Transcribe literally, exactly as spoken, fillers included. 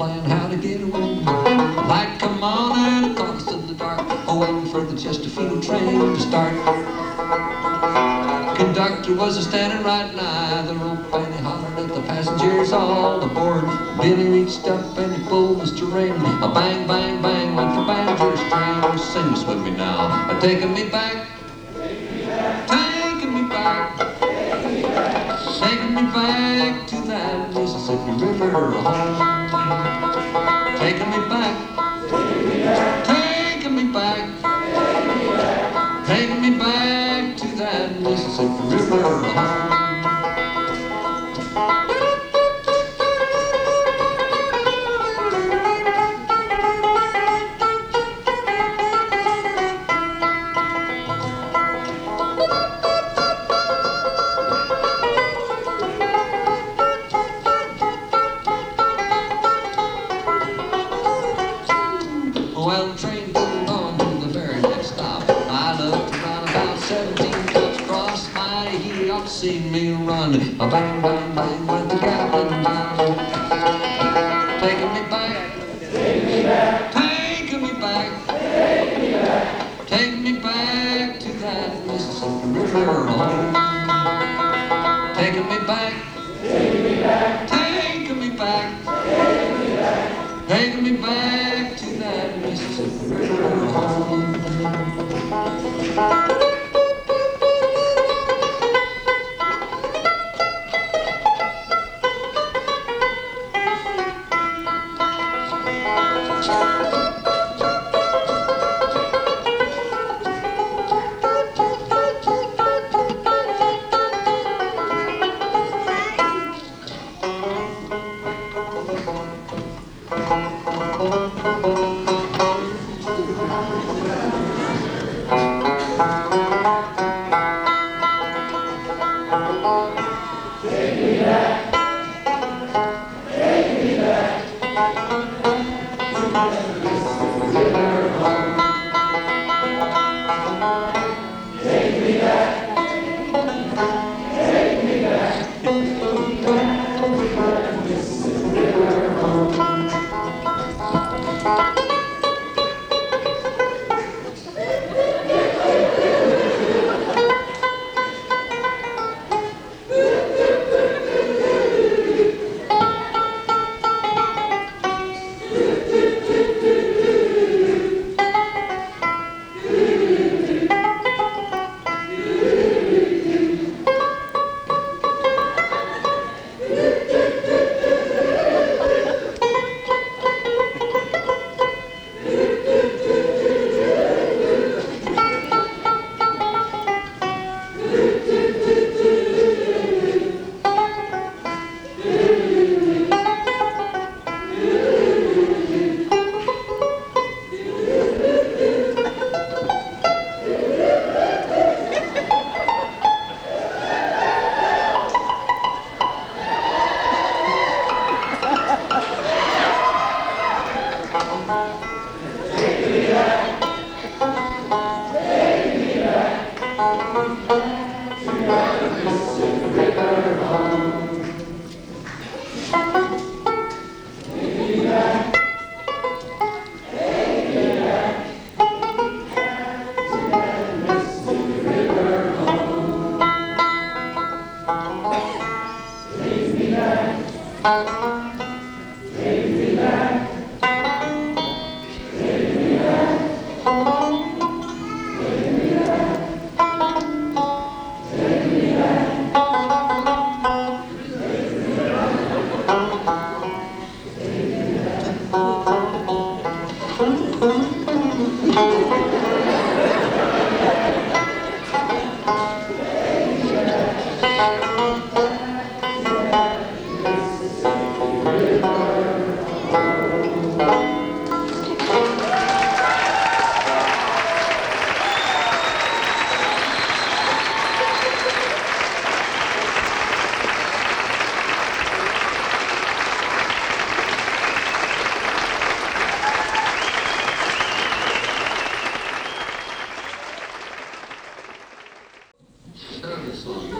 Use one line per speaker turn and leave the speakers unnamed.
plan how to get away. Light come on and it caught us in the dark, oh, waiting for the Chesterfield train to start. Conductor was a standing right nigh the rope and he hollered at the passengers all aboard. Billy reached up and he pulled the string. A bang, bang, bang went the banjo string. Sing this with me now. Taking me back, taking me back, taking me back to that Mississippi River home. Taking me back, taking me back, taking me back to that Mississippi River home. Well, the train pulled on to the very next stop. I looked around, about seventeen cops crossed my heel. Ought to see me run. A bang, bang, bang went the Gatlin gun. Taking me back, taking me back, taking me back, taking me back, taking me back to that Mississippi River home. Taking me back, taking me back, taking me back, taking me back, taking me back to that Mississippi River home. Take me back, take me back, to my Mississippi River home. Take me back, take me back, to my Mississippi River home. Sure, this song.